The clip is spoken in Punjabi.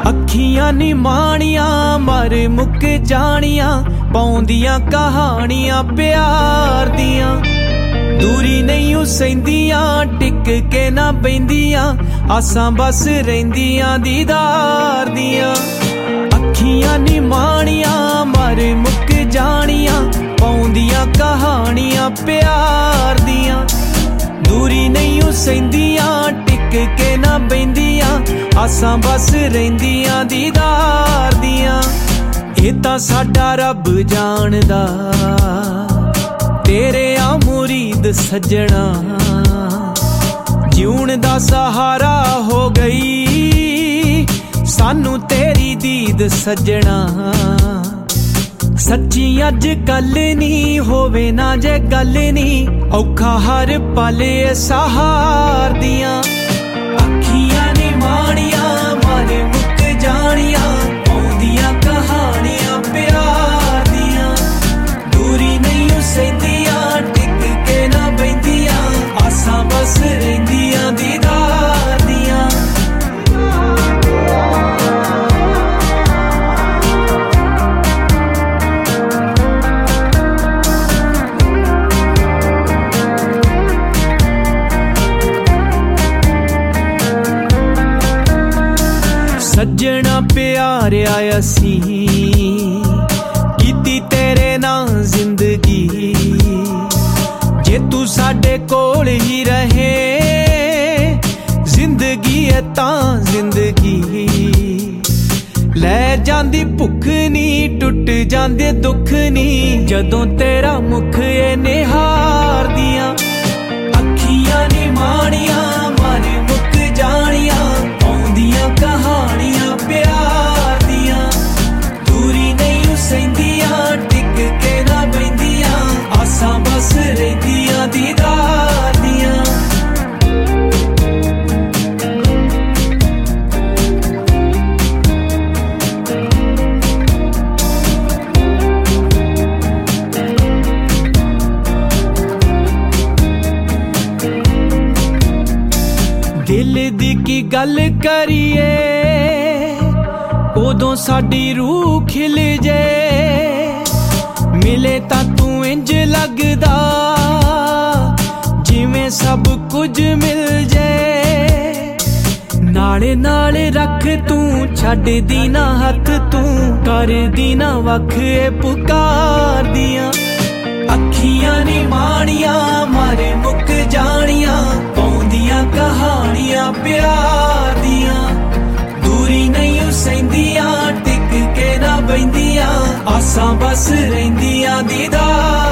ਅੱਖੀਆਂ ਨੀ ਮਾਣੀਆਂ ਮਰ ਮੁੱਕ ਜਾਣੀਆਂ, ਪਾਉਂਦੀਆਂ ਕਹਾਣੀਆਂ ਪਿਆਰ ਦੀਆਂ। ਦੂਰੀ ਨਹੀਂ ਉਸੈਂਦੀਆਂ ਟਿਕ ਕੇ ਨਾ ਬੈਂਦੀਆਂ, ਆਸਾਂ ਬਸ ਰਹਿੰਦੀਆਂ ਦੀਦਾਰ ਦੀਆਂ। ਅੱਖੀਆਂ ਨੀ ਮਾਣੀਆਂ ਮਰ ਮੁੱਕ ਜਾਣੀਆਂ, ਪਾਉਂਦੀਆਂ ਕਹਾਣੀਆਂ ਪਿਆਰ ਦੀਆਂ। ਦੂਰੀ ਨਹੀਂ ਉਸੈਂਦੀਆਂ ਟਿਕ ਕੇ ਨਾ ਬੈਂਦੀਆਂ, ਆਸਾਂ ਬਸ ਰਹਿੰਦੀਆਂ ਦੀਦਾਰ ਦੀਆਂ। ਇਹ ਤਾਂ ਸਾਡਾ ਰੱਬ ਜਾਣਦਾ ਤੇਰੇ ਆ ਮੁਰੀਦ ਸੱਜਣਾ, ਜਿਉਣ ਦਾ ਸਹਾਰਾ ਹੋ ਗਈ ਸਾਨੂੰ ਤੇਰੀ ਦੀਦ ਸੱਜਣਾ। ਸੱਚੀ ਅੱਜ ਗੱਲ ਨੀ ਹੋਵੇ ਨਾ ਜੇ ਗੱਲ ਨੀ, ਔਖਾ ਹਰ ਪਲ ਸਹਾਰ ਦੀਆਂ। ਅੱਖੀਆਂ ਨੀ ਮਾਣੀਆਂ ਮਰ ਮੁੱਕ ਜਾਣੀਆਂ, ਪਾਉਂਦੀਆਂ ਕਹਾਣੀਆਂ ਪਿਆਰ ਦੀਆਂ। ਦੂਰੀ ਨਹੀਂ ਉਸੈਂਦੀਆਂ ਟਿਕ ਕੇ ਨਾ ਬੈਂਦੀਆਂ, ਆਸਾਂ ਬਸ ਰਹਿੰਦੀਆਂ ਦੀਦਾਰ ਦੀਆਂ। ਸੱਜਣਾ ਪਿਆਰਿਆ ਅਸੀਂ ਕੀਤੀ ਤੇਰੇ ਨਾਲ ਜ਼ਿੰਦਗੀ, ਜੇ ਤੂੰ ਸਾਡੇ ਕੋਲ ਹੀ ਰਹੇ ਜ਼ਿੰਦਗੀ ਹੈ ਤਾਂ ਜ਼ਿੰਦਗੀ। ਲੈ ਜਾਂਦੀ ਭੁੱਖ ਨੀ ਟੁੱਟ ਜਾਂਦੇ ਦੁੱਖ ਨੀ, ਜਦੋਂ ਤੇਰਾ ਮੁਖ ਏ ਨਿਹਾਰਦੀਆਂ। ਅੱਖੀਆਂ ਨੀ ਮਾਣੀਆਂ ਮਰ ਮੁੱਕ ਜਾਣੀਆਂ, ਪਾਉਂਦੀਆਂ ਕਹਾਣੀਆਂ ਪਿਆਰ ਦੀਆਂ। ਦੂਰੀ ਨਹੀਂ ਉਸੈਂਦੀਆਂ ਟਿਕ ਕੇ ਨਾ ਬੈਂਦੀਆਂ, ਆਸਾਂ ਬਸ ਰਹਿੰਦੀਆਂ ਦੀਦਾਰ ਦੀਆਂ। ਦਿਲ ਦੀ ਕੀ ਗੱਲ ਕਰੀਏ ਉਦੋਂ ਸਾਡੀ ਰੂਹ ਖਿਲ ਜੇ, ਮਿਲੇ ਤਾਂ ਤੂੰ ਇੰਜ ਲੱਗਦਾ ਜਿਵੇਂ ਸਭ ਕੁਝ ਮਿਲ ਜੇ। ਨਾਲੇ ਨਾਲੇ ਰੱਖ ਤੂੰ ਛੱਡਦੀ ਨਾ ਹੱਥ, ਤੂੰ ਕਰਦੀ ਨਾ ਵੱਖ ਏ ਪੁਕਾਰਦੀਆਂ। ਅੱਖੀਆਂ ਨੀ ਮਾਣੀਆਂ ਮਰ ਮੁੱਕ ਜਾਣੀਆਂ, ਪਾਉਂਦੀਆਂ ਕਹਾਣੀਆਂ ਪਿਆਰ ਦੀਆਂ। ਦੂਰੀ ਨਹੀਂ ਉਸੈਂਦੀਆਂ ਟਿਕ ਕੇ ਨਾ ਬੈਂਦੀਆਂ, ਆਸਾਂ ਬਸ ਰਹਿੰਦੀਆਂ ਦੀਦਾਰ